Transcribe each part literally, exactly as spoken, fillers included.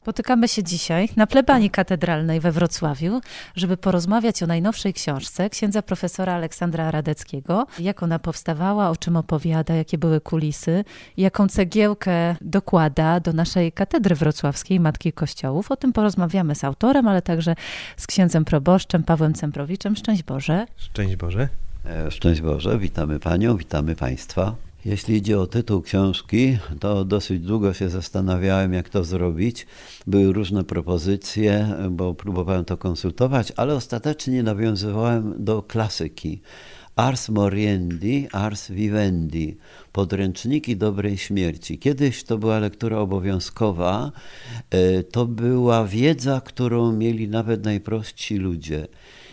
Spotykamy się dzisiaj na plebanii katedralnej we Wrocławiu, żeby porozmawiać o najnowszej książce księdza profesora Aleksandra Radeckiego. Jak ona powstawała, o czym opowiada, jakie były kulisy, jaką cegiełkę dokłada do naszej katedry wrocławskiej Matki Kościołów. O tym porozmawiamy z autorem, ale także z księdzem proboszczem Pawłem Cemprowiczem. Szczęść Boże. Szczęść Boże. Szczęść Boże, witamy Panią, witamy Państwa. Jeśli idzie o tytuł książki, to dosyć długo się zastanawiałem, jak to zrobić. Były różne propozycje, bo próbowałem to konsultować, ale ostatecznie nawiązywałem do klasyki. Ars moriendi, ars vivendi. Podręczniki dobrej śmierci. Kiedyś to była lektura obowiązkowa. To była wiedza, którą mieli nawet najprostsi ludzie.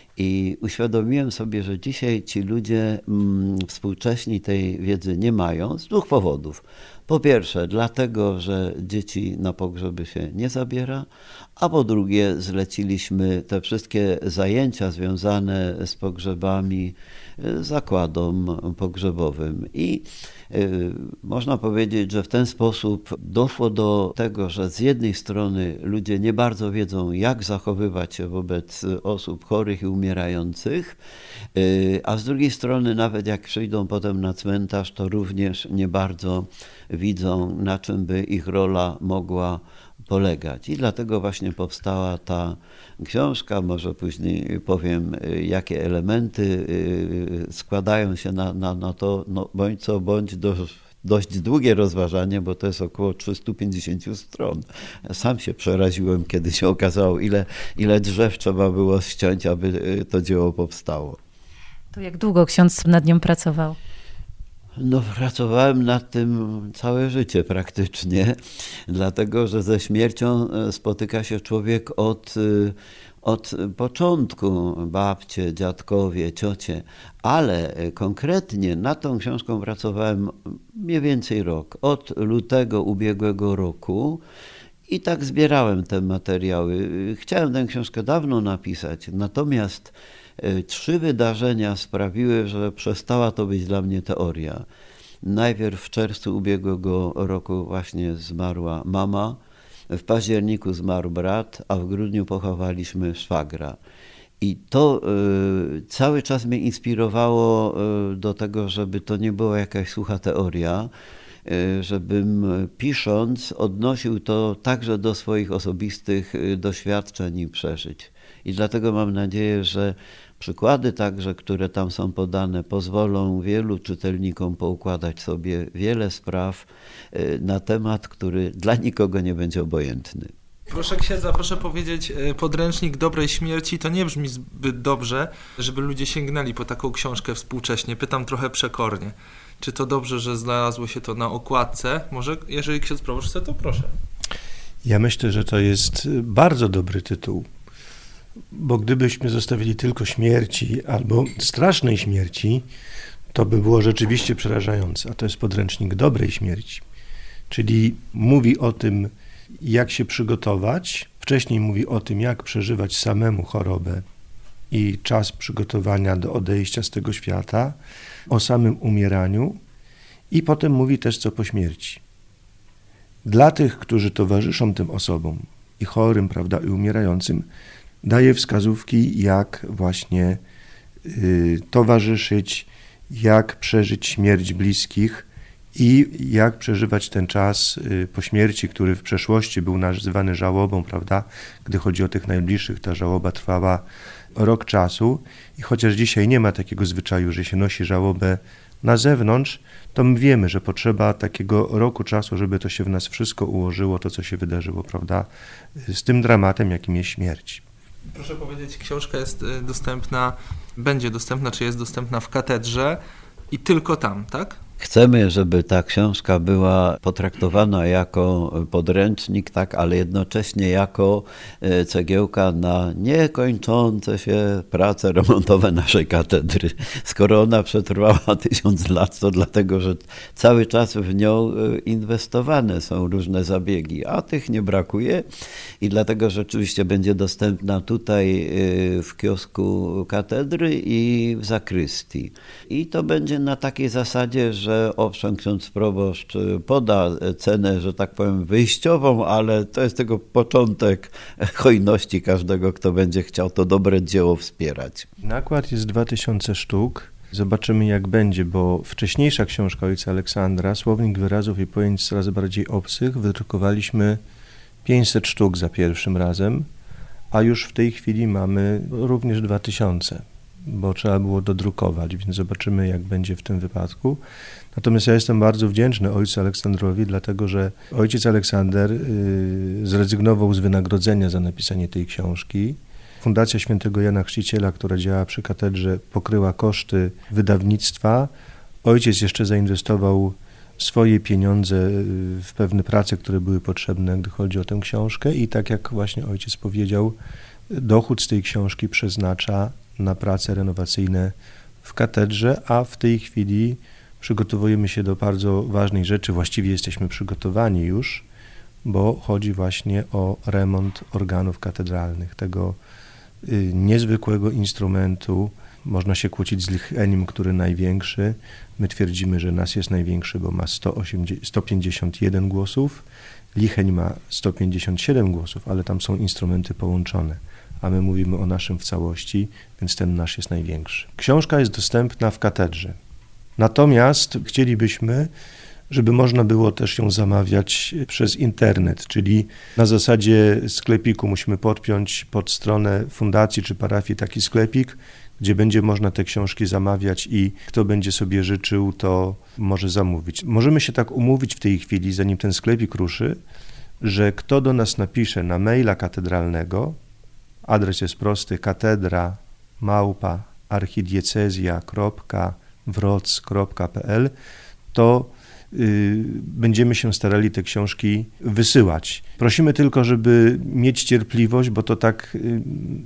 I uświadomiłem sobie, że dzisiaj ci ludzie mm, współcześni tej wiedzy nie mają z dwóch powodów. Po pierwsze, dlatego, że dzieci na pogrzeby się nie zabiera, a po drugie, zleciliśmy te wszystkie zajęcia związane z pogrzebami zakładom pogrzebowym. I y, można powiedzieć, że w ten sposób doszło do tego, że z jednej strony ludzie nie bardzo wiedzą, jak zachowywać się wobec osób chorych i umierających, y, a z drugiej strony nawet jak przyjdą potem na cmentarz, to również nie bardzo widzą, na czym by ich rola mogła polegać. I dlatego właśnie powstała ta książka. Może później powiem, jakie elementy składają się na, na, na to, no, bądź co bądź do, dość długie rozważanie, bo to jest około trzysta pięćdziesiąt stron. Sam się przeraziłem, kiedy się okazało, ile, ile drzew trzeba było ściąć, aby to dzieło powstało. To jak długo ksiądz nad nią pracował? No, pracowałem nad tym całe życie praktycznie, dlatego że ze śmiercią spotyka się człowiek od, od początku, babcie, dziadkowie, ciocie, ale konkretnie nad tą książką pracowałem mniej więcej rok, od lutego ubiegłego roku. I tak zbierałem te materiały. Chciałem tę książkę dawno napisać, natomiast trzy wydarzenia sprawiły, że przestała to być dla mnie teoria. Najpierw w czerwcu ubiegłego roku właśnie zmarła mama, w październiku zmarł brat, a w grudniu pochowaliśmy szwagra. I to y, cały czas mnie inspirowało y, do tego, żeby to nie była jakaś sucha teoria, y, żebym pisząc odnosił to także do swoich osobistych y, doświadczeń i przeżyć. I dlatego mam nadzieję, że przykłady także, które tam są podane, pozwolą wielu czytelnikom poukładać sobie wiele spraw na temat, który dla nikogo nie będzie obojętny. Proszę księdza, proszę powiedzieć, podręcznik dobrej śmierci to nie brzmi zbyt dobrze, żeby ludzie sięgnęli po taką książkę współcześnie. Pytam trochę przekornie. Czy to dobrze, że znalazło się to na okładce? Może jeżeli ksiądz proboszcz chce, to proszę. Ja myślę, że to jest bardzo dobry tytuł. Bo gdybyśmy zostawili tylko śmierci albo strasznej śmierci, to by było rzeczywiście przerażające. A to jest podręcznik dobrej śmierci. Czyli mówi o tym, jak się przygotować. Wcześniej mówi o tym, jak przeżywać samemu chorobę i czas przygotowania do odejścia z tego świata, o samym umieraniu i potem mówi też, co po śmierci. Dla tych, którzy towarzyszą tym osobom i chorym, prawda, i umierającym, daje wskazówki, jak właśnie y, towarzyszyć, jak przeżyć śmierć bliskich i jak przeżywać ten czas y, po śmierci, który w przeszłości był nazywany żałobą, prawda? Gdy chodzi o tych najbliższych, ta żałoba trwała rok czasu i chociaż dzisiaj nie ma takiego zwyczaju, że się nosi żałobę na zewnątrz, to my wiemy, że potrzeba takiego roku czasu, żeby to się w nas wszystko ułożyło, to co się wydarzyło, prawda? Z tym dramatem, jakim jest śmierć. Proszę powiedzieć, książka jest dostępna, będzie dostępna, czy jest dostępna w katedrze i tylko tam, tak? Chcemy, żeby ta książka była potraktowana jako podręcznik, tak, ale jednocześnie jako cegiełka na niekończące się prace remontowe naszej katedry. Skoro ona przetrwała tysiąc lat, to dlatego, że cały czas w nią inwestowane są różne zabiegi, a tych nie brakuje i dlatego rzeczywiście będzie dostępna tutaj w kiosku katedry i w zakrystii. I to będzie na takiej zasadzie, że że owszem, ksiądz proboszcz poda cenę, że tak powiem, wyjściową, ale to jest tylko początek hojności każdego, kto będzie chciał to dobre dzieło wspierać. Nakład jest dwa tysiące sztuk. Zobaczymy, jak będzie, bo wcześniejsza książka ojca Aleksandra, Słownik wyrazów i pojęć coraz bardziej obcych, wydrukowaliśmy pięćset sztuk za pierwszym razem, a już w tej chwili mamy również dwa tysiące, bo trzeba było dodrukować, więc zobaczymy, jak będzie w tym wypadku. Natomiast ja jestem bardzo wdzięczny ojcu Aleksandrowi, dlatego że ojciec Aleksander yy, zrezygnował z wynagrodzenia za napisanie tej książki. Fundacja Świętego Jana Chrzciciela, która działa przy katedrze, pokryła koszty wydawnictwa. Ojciec jeszcze zainwestował swoje pieniądze w pewne prace, które były potrzebne, gdy chodzi o tę książkę i tak jak właśnie ojciec powiedział, dochód z tej książki przeznacza na prace renowacyjne w katedrze, a w tej chwili przygotowujemy się do bardzo ważnej rzeczy, właściwie jesteśmy przygotowani już, bo chodzi właśnie o remont organów katedralnych, tego y, niezwykłego instrumentu. Można się kłócić z Lichenim, który największy. My twierdzimy, że nas jest największy, bo ma sto pięćdziesiąt jeden głosów. Licheń ma sto pięćdziesiąt siedem głosów, ale tam są instrumenty połączone, a my mówimy o naszym w całości, więc ten nasz jest największy. Książka jest dostępna w katedrze. Natomiast chcielibyśmy, żeby można było też ją zamawiać przez internet, czyli na zasadzie sklepiku musimy podpiąć pod stronę fundacji czy parafii taki sklepik, gdzie będzie można te książki zamawiać i kto będzie sobie życzył, to może zamówić. Możemy się tak umówić w tej chwili, zanim ten sklepik ruszy, że kto do nas napisze na maila katedralnego, adres jest prosty, katedra małpa archidiecezja kropka wroc kropka p l, to y, będziemy się starali te książki wysyłać. Prosimy tylko, żeby mieć cierpliwość, bo to tak, y,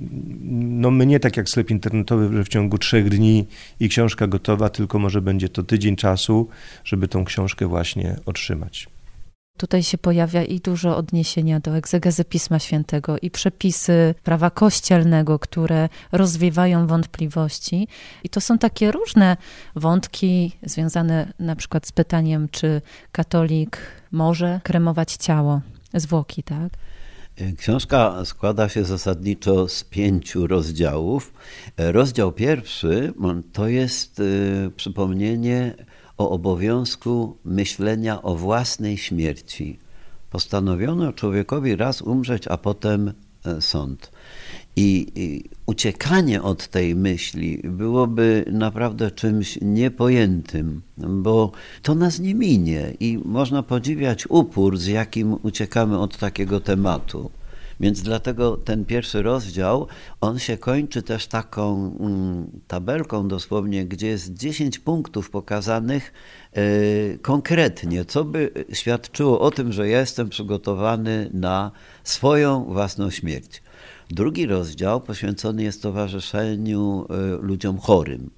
no my nie tak jak sklep internetowy, że w ciągu trzech dni i książka gotowa, tylko może będzie to tydzień czasu, żeby tą książkę właśnie otrzymać. Tutaj się pojawia i dużo odniesienia do egzegezy Pisma Świętego i przepisy prawa kościelnego, które rozwiewają wątpliwości. I to są takie różne wątki związane na przykład z pytaniem, czy katolik może kremować ciało, zwłoki, tak? Książka składa się zasadniczo z pięciu rozdziałów. Rozdział pierwszy to jest przypomnienie o obowiązku myślenia o własnej śmierci. Postanowiono człowiekowi raz umrzeć, a potem sąd. I, I uciekanie od tej myśli byłoby naprawdę czymś niepojętym, bo to nas nie minie i można podziwiać upór, z jakim uciekamy od takiego tematu. Więc dlatego ten pierwszy rozdział, on się kończy też taką mm, tabelką dosłownie, gdzie jest dziesięć punktów pokazanych y, konkretnie, co by świadczyło o tym, że ja jestem przygotowany na swoją własną śmierć. Drugi rozdział poświęcony jest towarzyszeniu y, ludziom chorym.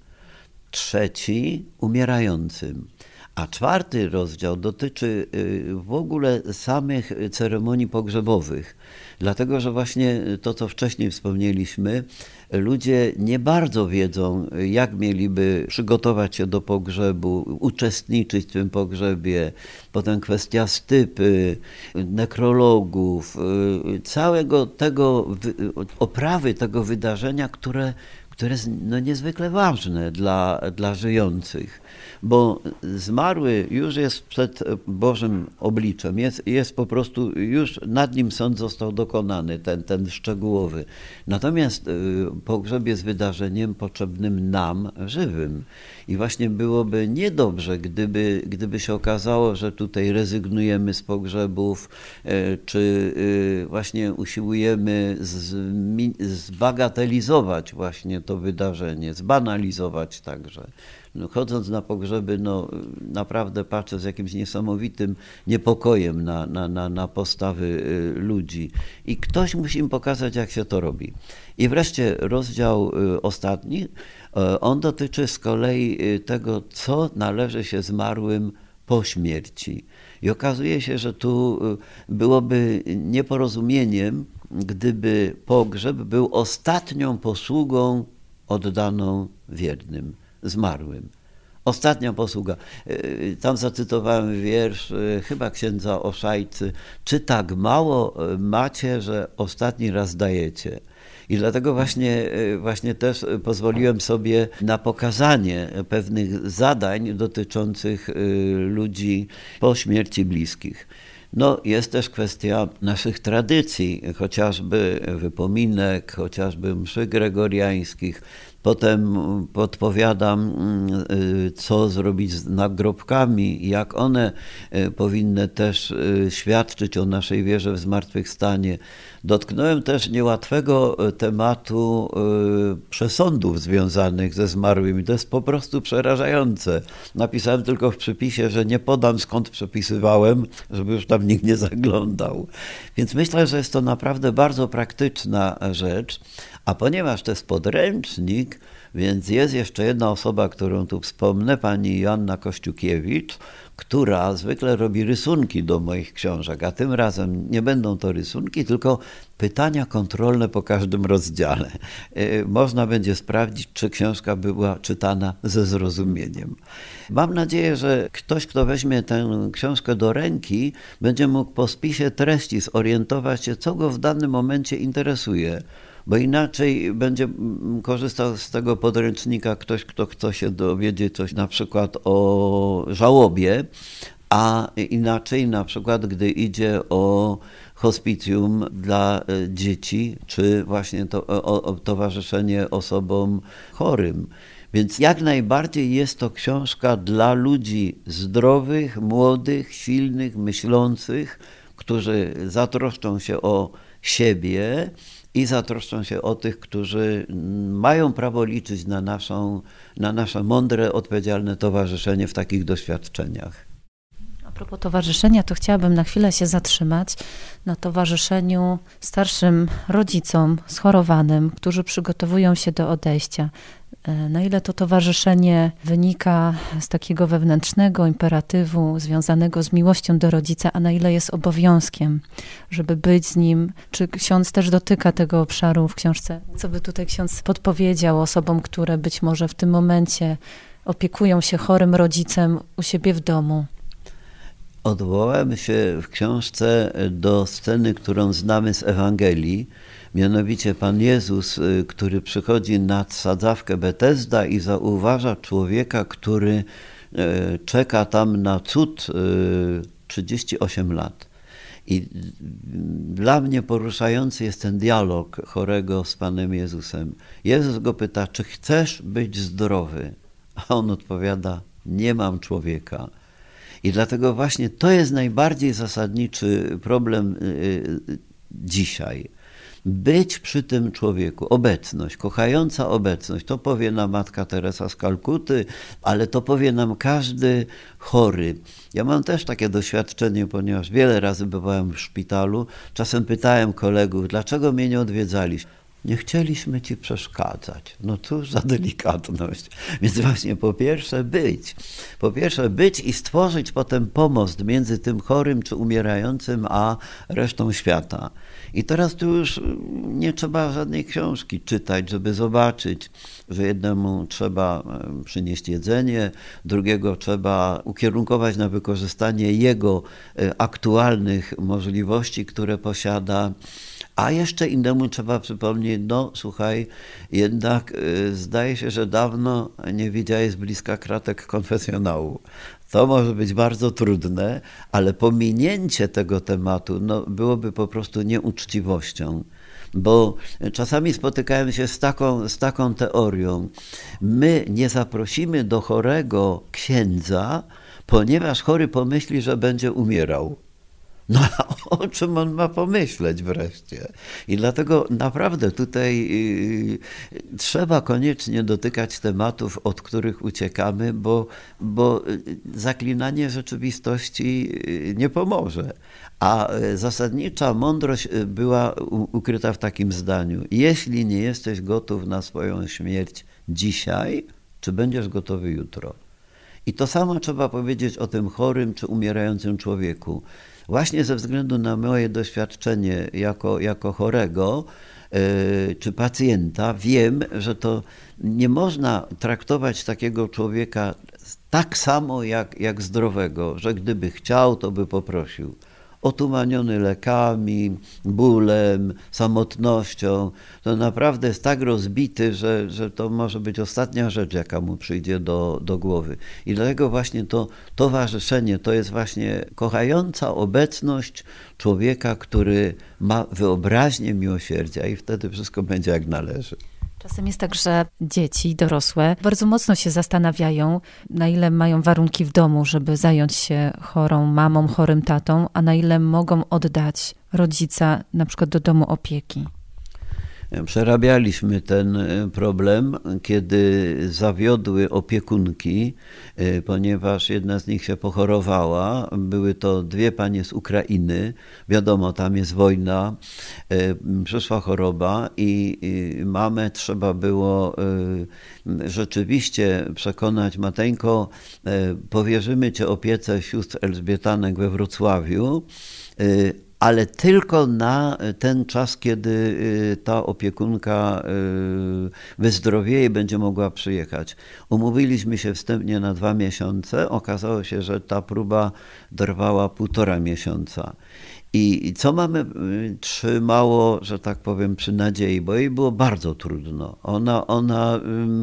Trzeci umierającym. A czwarty rozdział dotyczy w ogóle samych ceremonii pogrzebowych, dlatego że właśnie to, co wcześniej wspomnieliśmy, ludzie nie bardzo wiedzą, jak mieliby przygotować się do pogrzebu, uczestniczyć w tym pogrzebie, potem kwestia stypy, nekrologów, całego tego, oprawy tego wydarzenia, które które jest no, niezwykle ważne dla, dla żyjących, bo zmarły już jest przed Bożym obliczem, jest, jest po prostu, już nad nim sąd został dokonany, ten, ten szczegółowy. Natomiast pogrzeb jest wydarzeniem potrzebnym nam, żywym. I właśnie byłoby niedobrze, gdyby, gdyby się okazało, że tutaj rezygnujemy z pogrzebów, czy właśnie usiłujemy zbagatelizować właśnie to wydarzenie, zbanalizować także. No, chodząc na pogrzeby, no, naprawdę patrzę z jakimś niesamowitym niepokojem na, na, na, na postawy ludzi. I ktoś musi im pokazać, jak się to robi. I wreszcie rozdział ostatni, on dotyczy z kolei tego, co należy się zmarłym po śmierci. I okazuje się, że tu byłoby nieporozumieniem, gdyby pogrzeb był ostatnią posługą oddaną wiernym, zmarłym. Ostatnia posługa. Tam zacytowałem wiersz chyba księdza Oszajcy. Czy tak mało macie, że ostatni raz dajecie? I dlatego właśnie, właśnie też pozwoliłem sobie na pokazanie pewnych zadań dotyczących ludzi po śmierci bliskich. No, jest też kwestia naszych tradycji, chociażby wypominek, chociażby mszy gregoriańskich. Potem podpowiadam, co zrobić z nagrobkami, jak one powinny też świadczyć o naszej wierze w zmartwychwstanie. Dotknąłem też niełatwego tematu przesądów związanych ze zmarłymi. To jest po prostu przerażające. Napisałem tylko w przypisie, że nie podam, skąd przepisywałem, żeby już tam nikt nie zaglądał. Więc myślę, że jest to naprawdę bardzo praktyczna rzecz. A ponieważ to jest podręcznik, więc jest jeszcze jedna osoba, którą tu wspomnę, pani Joanna Kościukiewicz, która zwykle robi rysunki do moich książek, a tym razem nie będą to rysunki, tylko pytania kontrolne po każdym rozdziale. Można będzie sprawdzić, czy książka była czytana ze zrozumieniem. Mam nadzieję, że ktoś, kto weźmie tę książkę do ręki, będzie mógł po spisie treści zorientować się, co go w danym momencie interesuje. Bo inaczej będzie korzystał z tego podręcznika ktoś, kto chce się dowiedzieć coś na przykład o żałobie, a inaczej na przykład gdy idzie o hospicjum dla dzieci, czy właśnie to, o, o towarzyszenie osobom chorym. Więc jak najbardziej jest to książka dla ludzi zdrowych, młodych, silnych, myślących, którzy zatroszczą się o siebie i zatroszczą się o tych, którzy mają prawo liczyć na, naszą, na nasze mądre, odpowiedzialne towarzyszenie w takich doświadczeniach. A propos towarzyszenia, to chciałabym na chwilę się zatrzymać na towarzyszeniu starszym rodzicom schorowanym, którzy przygotowują się do odejścia. Na ile to towarzyszenie wynika z takiego wewnętrznego imperatywu związanego z miłością do rodzica, a na ile jest obowiązkiem, żeby być z nim? Czy ksiądz też dotyka tego obszaru w książce? Co by tutaj ksiądz podpowiedział osobom, które być może w tym momencie opiekują się chorym rodzicem u siebie w domu? Odwołałem się w książce do sceny, którą znamy z Ewangelii. Mianowicie Pan Jezus, który przychodzi nad sadzawkę Betesda i zauważa człowieka, który czeka tam na cud trzydzieści osiem lat. I dla mnie poruszający jest ten dialog chorego z Panem Jezusem. Jezus go pyta, czy chcesz być zdrowy? A on odpowiada, nie mam człowieka. I dlatego właśnie to jest najbardziej zasadniczy problem dzisiaj. Być przy tym człowieku, obecność, kochająca obecność, to powie nam Matka Teresa z Kalkuty, ale to powie nam każdy chory. Ja mam też takie doświadczenie, ponieważ wiele razy bywałem w szpitalu, czasem pytałem kolegów, dlaczego mnie nie odwiedzaliście? Nie chcieliśmy ci przeszkadzać. No cóż za delikatność. Więc właśnie po pierwsze być. Po pierwsze być i stworzyć potem pomost między tym chorym czy umierającym, a resztą świata. I teraz tu już nie trzeba żadnej książki czytać, żeby zobaczyć, że jednemu trzeba przynieść jedzenie, drugiego trzeba ukierunkować na wykorzystanie jego aktualnych możliwości, które posiada. A jeszcze innemu trzeba przypomnieć, no słuchaj, jednak y, zdaje się, że dawno nie widziałeś z bliska kratek konfesjonału. To może być bardzo trudne, ale pominięcie tego tematu no, byłoby po prostu nieuczciwością. Bo czasami spotykałem się z taką, z taką teorią. My nie zaprosimy do chorego księdza, ponieważ chory pomyśli, że będzie umierał. No o czym on ma pomyśleć wreszcie? I dlatego naprawdę tutaj y, trzeba koniecznie dotykać tematów, od których uciekamy, bo, bo zaklinanie rzeczywistości nie pomoże. A zasadnicza mądrość była ukryta w takim zdaniu. Jeśli nie jesteś gotów na swoją śmierć dzisiaj, czy będziesz gotowy jutro? I to samo trzeba powiedzieć o tym chorym czy umierającym człowieku. Właśnie ze względu na moje doświadczenie jako, jako chorego yy, czy pacjenta wiem, że to nie można traktować takiego człowieka tak samo jak, jak zdrowego, że gdyby chciał, to by poprosił. Otumaniony lekami, bólem, samotnością, to naprawdę jest tak rozbity, że, że to może być ostatnia rzecz, jaka mu przyjdzie do, do głowy. I dlatego właśnie to towarzyszenie to jest właśnie kochająca obecność człowieka, który ma wyobraźnię miłosierdzia i wtedy wszystko będzie jak należy. Czasem jest tak, że dzieci dorosłe bardzo mocno się zastanawiają, na ile mają warunki w domu, żeby zająć się chorą mamą, chorym tatą, a na ile mogą oddać rodzica na przykład do domu opieki. Przerabialiśmy ten problem, kiedy zawiodły opiekunki, ponieważ jedna z nich się pochorowała. Były to dwie panie z Ukrainy. Wiadomo, tam jest wojna, przyszła choroba i mamę trzeba było rzeczywiście przekonać: Mateńko, powierzymy cię opiece sióstr Elżbietanek we Wrocławiu, ale tylko na ten czas, kiedy ta opiekunka wyzdrowieje i będzie mogła przyjechać. Umówiliśmy się wstępnie na dwa miesiące. Okazało się, że ta próba trwała półtora miesiąca. I co mamy trzymało, że tak powiem, przy nadziei, bo jej było bardzo trudno. Ona, ona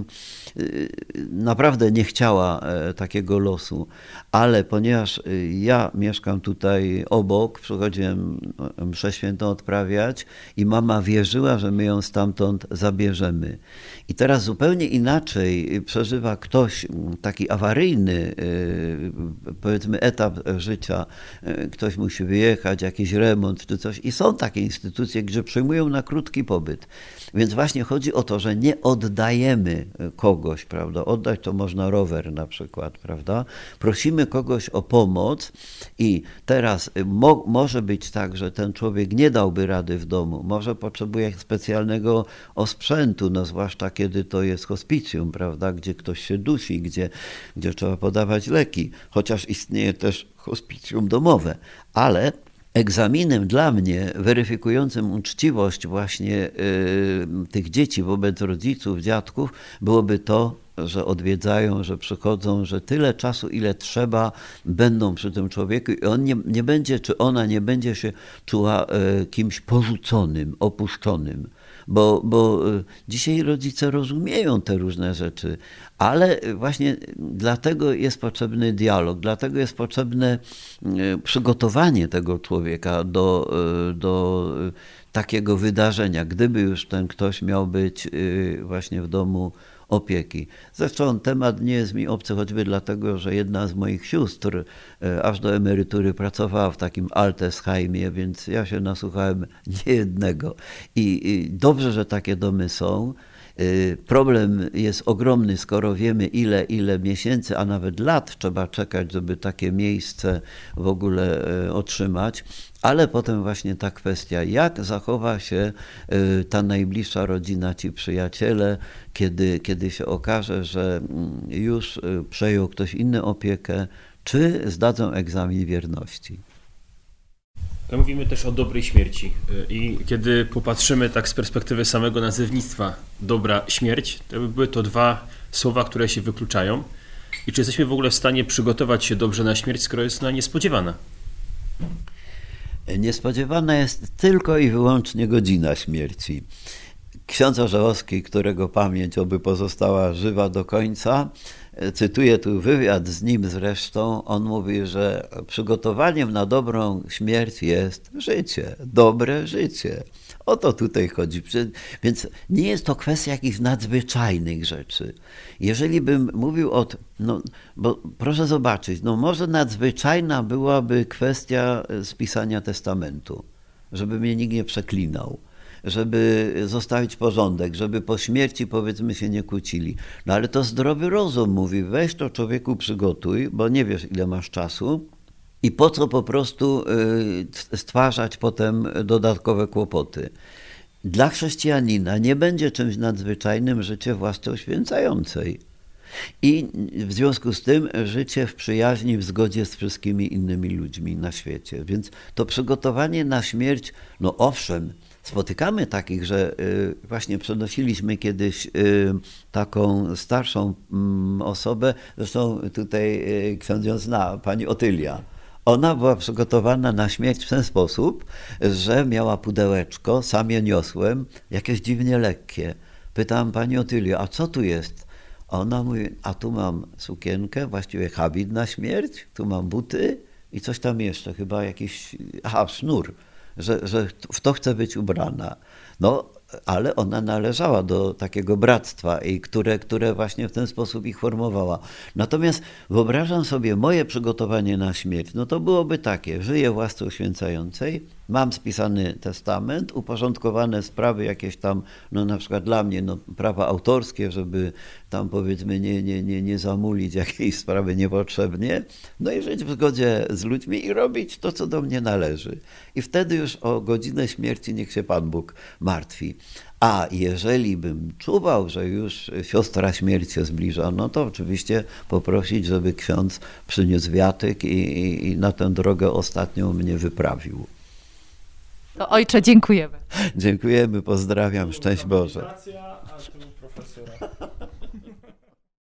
naprawdę nie chciała takiego losu, ale ponieważ ja mieszkam tutaj obok, przychodziłem mszę świętą odprawiać i mama wierzyła, że my ją stamtąd zabierzemy. I teraz zupełnie inaczej przeżywa ktoś taki awaryjny, powiedzmy, etap życia. Ktoś musi wyjechać, jakiś remont czy coś. I są takie instytucje, gdzie przyjmują na krótki pobyt. Więc właśnie chodzi o to, że nie oddajemy kogoś, prawda? Oddać to można rower na przykład, prawda? Prosimy kogoś o pomoc i teraz mo- może być tak, że ten człowiek nie dałby rady w domu. Może potrzebuje specjalnego osprzętu, no zwłaszcza kiedy to jest hospicjum, prawda? Gdzie ktoś się dusi, gdzie, gdzie trzeba podawać leki. Chociaż istnieje też hospicjum domowe, ale egzaminem dla mnie, weryfikującym uczciwość właśnie y, tych dzieci wobec rodziców, dziadków, byłoby to, że odwiedzają, że przychodzą, że tyle czasu, ile trzeba, będą przy tym człowieku i on nie, nie będzie, czy ona nie będzie się czuła y, kimś porzuconym, opuszczonym. Bo, bo dzisiaj rodzice rozumieją te różne rzeczy, ale właśnie dlatego jest potrzebny dialog, dlatego jest potrzebne przygotowanie tego człowieka do, do takiego wydarzenia, gdyby już ten ktoś miał być właśnie w domu opieki. Zresztą temat nie jest mi obcy, choćby dlatego, że jedna z moich sióstr aż do emerytury pracowała w takim Altersheimie, więc ja się nasłuchałem niejednego. I, i dobrze, że takie domy są. Problem jest ogromny, skoro wiemy, ile, ile miesięcy, a nawet lat trzeba czekać, żeby takie miejsce w ogóle otrzymać. Ale potem właśnie ta kwestia, jak zachowa się ta najbliższa rodzina, ci przyjaciele, kiedy, kiedy się okaże, że już przejął ktoś inny opiekę, czy zdadzą egzamin wierności. Mówimy też o dobrej śmierci i kiedy popatrzymy tak z perspektywy samego nazewnictwa dobra śmierć, to by były to dwa słowa, które się wykluczają. I czy jesteśmy w ogóle w stanie przygotować się dobrze na śmierć, skoro jest ona niespodziewana? Niespodziewana jest tylko i wyłącznie godzina śmierci. Ksiądz Orzechowski, którego pamięć oby pozostała żywa do końca, cytuję tu wywiad z nim zresztą, on mówi, że przygotowaniem na dobrą śmierć jest życie, dobre życie. O to tutaj chodzi. Więc nie jest to kwestia jakichś nadzwyczajnych rzeczy. Jeżeli bym mówił o... No, bo proszę zobaczyć, no może nadzwyczajna byłaby kwestia spisania testamentu, żeby mnie nikt nie przeklinał, żeby zostawić porządek, żeby po śmierci, powiedzmy, się nie kłócili. No ale to zdrowy rozum mówi, weź to człowieku przygotuj, bo nie wiesz, ile masz czasu i po co po prostu stwarzać potem dodatkowe kłopoty. Dla chrześcijanina nie będzie czymś nadzwyczajnym życie własce uświęcającej. I w związku z tym życie w przyjaźni, w zgodzie z wszystkimi innymi ludźmi na świecie. Więc to przygotowanie na śmierć, no owszem, spotykamy takich, że właśnie przenosiliśmy kiedyś taką starszą osobę, zresztą tutaj ksiądz ją zna, pani Otylia. Ona była przygotowana na śmierć w ten sposób, że miała pudełeczko, sam je niosłem, jakieś dziwnie lekkie. Pytałam pani Otylio, a co tu jest? A ona mówi, a tu mam sukienkę, właściwie habit na śmierć, tu mam buty i coś tam jeszcze, chyba jakiś, aha, sznur, że, że w to chce być ubrana. No, ale ona należała do takiego bractwa, i które, które właśnie w ten sposób ich formowała. Natomiast wyobrażam sobie moje przygotowanie na śmierć, no to byłoby takie, żyję w łasce uświęcającej, mam spisany testament, uporządkowane sprawy jakieś tam, no na przykład dla mnie, no prawa autorskie, żeby tam powiedzmy nie, nie, nie, nie zamulić jakiejś sprawy niepotrzebnie, no i żyć w zgodzie z ludźmi i robić to, co do mnie należy. I wtedy już o godzinę śmierci niech się Pan Bóg martwi. A jeżeli bym czuwał, że już siostra śmierć się zbliża, no to oczywiście poprosić, żeby ksiądz przyniósł wiatyk i, i, i na tę drogę ostatnią mnie wyprawił. To ojcze, dziękujemy. Dziękujemy, pozdrawiam, szczęść Boże. A tu profesora.